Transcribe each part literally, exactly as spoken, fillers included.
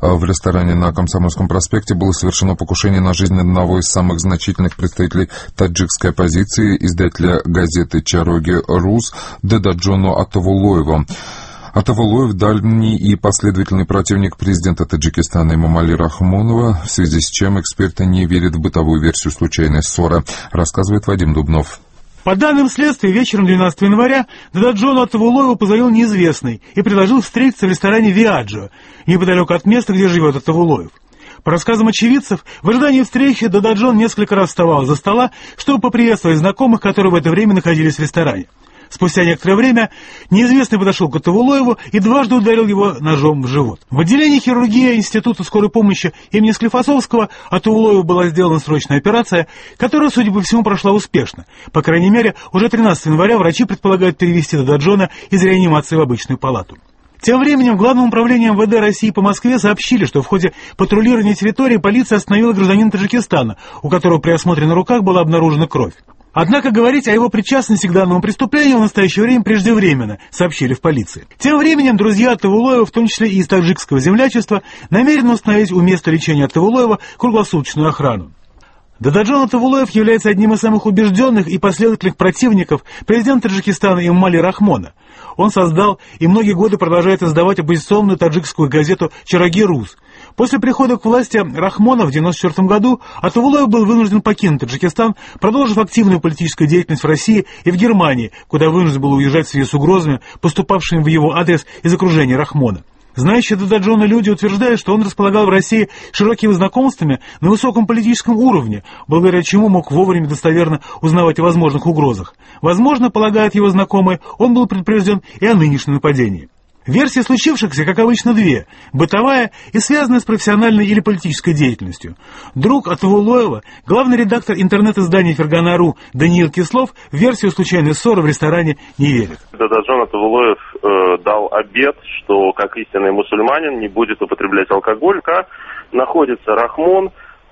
В ресторане на Комсомольском проспекте было совершено покушение на жизнь одного из самых значительных представителей таджикской оппозиции, издателя газеты «Чароги Рус» Дададжона Атавулоева. Атавулоев — давний и последовательный противник президента Таджикистана Эмомали Рахмонова, в связи с чем эксперты не верят в бытовую версию случайной ссоры, рассказывает Вадим Дубнов. По данным следствия, вечером двенадцатого января Дададжону Атавулоеву позвонил неизвестный и предложил встретиться в ресторане «Виаджо», неподалеку от места, где живет Атавулоев. По рассказам очевидцев, в ожидании встречи Дададжон несколько раз вставал из-за стола, чтобы поприветствовать знакомых, которые в это время находились в ресторане. Спустя некоторое время неизвестный подошел к Атавулоеву и дважды ударил его ножом в живот. В отделении хирургии Института скорой помощи имени Склифосовского Атавулоеву была сделана срочная операция, которая, судя по всему, прошла успешно. По крайней мере, уже тринадцатого января врачи предполагают перевести Дададжона из реанимации в обычную палату. Тем временем в Главном управлении эм вэ дэ России по Москве сообщили, что в ходе патрулирования территории полиция остановила гражданина Таджикистана, у которого при осмотре на руках была обнаружена кровь. Однако говорить о его причастности к данному преступлению в настоящее время преждевременно, сообщили в полиции. Тем временем друзья Атавулоева, в том числе и из таджикского землячества, намерены установить у места лечения Атавулоева круглосуточную охрану. Дададжон Атавулоев является одним из самых убежденных и последовательных противников президента Таджикистана Эмомали Рахмона. Он создал и многие годы продолжает издавать оппозиционную таджикскую газету «Чароги Рус». После прихода к власти Рахмона в девяносто четвёртом году Атавулоев был вынужден покинуть Таджикистан, продолжив активную политическую деятельность в России и в Германии, куда вынужден был уезжать в связи с угрозами, поступавшими в его адрес из окружения Рахмона. Знающие Дададжона люди утверждают, что он располагал в России широкими знакомствами на высоком политическом уровне, благодаря чему мог вовремя достоверно узнавать о возможных угрозах. Возможно, полагают его знакомые, он был предупрежден и о нынешнем нападении. Версии случившихся, как обычно, две – бытовая и связанная с профессиональной или политической деятельностью. Друг Атавулоева, главный редактор интернет-издания «Фергана.ру» Даниил Кислов, в версию случайной ссоры в ресторане не верит. Дададжон Атавулоев э, дал обет, что как истинный мусульманин не будет употреблять алкоголь, пока находится Рахмон,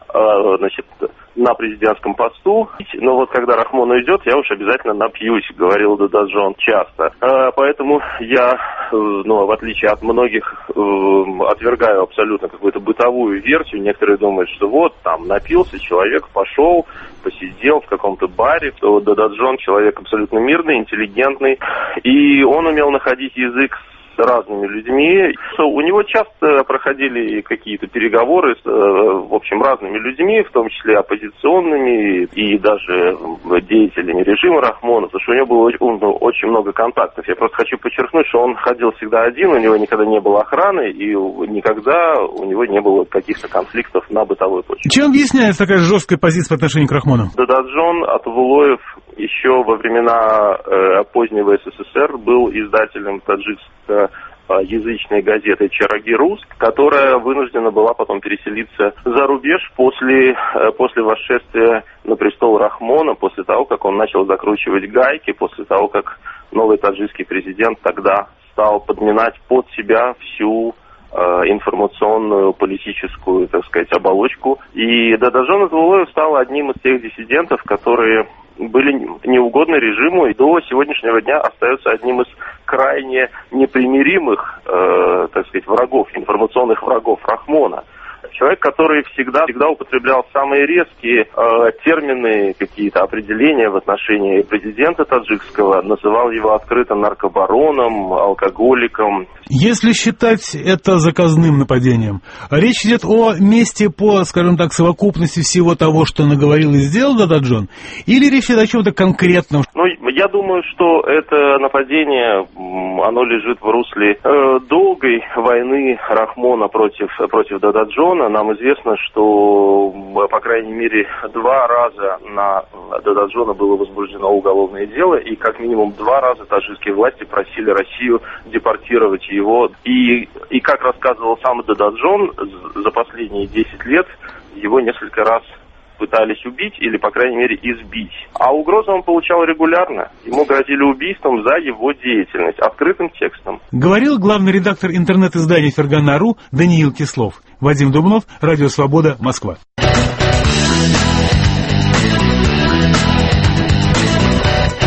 э, значит, на президентском посту. Но вот когда Рахмон уйдет, я уж обязательно напьюсь, говорил Дададжон часто. Э, поэтому я, э, ну, в отличие от многих, э, отвергаю абсолютно какую-то бытовую версию. Некоторые думают, что вот там напился человек, пошел, посидел в каком-то баре. То Дададжон человек абсолютно мирный, интеллигентный, и он умел находить язык с разными людьми. У него часто проходили какие-то переговоры с, в общем, разными людьми, в том числе оппозиционными и даже деятелями режима Рахмона, потому что у него было очень много контактов. Я просто хочу подчеркнуть, что он ходил всегда один, у него никогда не было охраны, и никогда у него не было каких-то конфликтов на бытовой почве. Чем объясняется такая жесткая позиция по отношению к Рахмону? Дададжон Атавулоев еще во времена э, позднего эс эс эс эр был издателем таджикско-язычной газеты «Чароги Рус», которая вынуждена была потом переселиться за рубеж после, э, после восшествия на престол Рахмона, после того, как он начал закручивать гайки, после того, как новый таджикский президент тогда стал подминать под себя всю информационную, политическую, так сказать, оболочку. И Дададжон Атавулоев стал одним из тех диссидентов, которые были неугодны режиму и до сегодняшнего дня остается одним из крайне непримиримых, э, так сказать, врагов, информационных врагов Рахмона. Человек, который всегда, всегда употреблял самые резкие э, термины, какие-то определения в отношении президента таджикского, называл его открыто наркобароном, алкоголиком. Если считать это заказным нападением, речь идет о месте по, скажем так, совокупности всего того, что наговорил и сделал Дададжон, или речь идет о чем-то конкретном? Ну, я думаю, что это нападение, оно лежит в русле э, долгой войны Рахмона против, против Дададжона. Нам известно, что, по крайней мере, два раза на Дададжона было возбуждено уголовное дело, и как минимум два раза таджикские власти просили Россию депортировать его. И, и как рассказывал сам Дададжон, за последние десять лет его несколько раз пытались убить или, по крайней мере, избить. А угрозы он получал регулярно. Ему грозили убийством за его деятельность, открытым текстом. Говорил главный редактор интернет-издания «Фергана.ру» Даниил Кислов. Вадим Дубнов, Радио Свобода, Москва.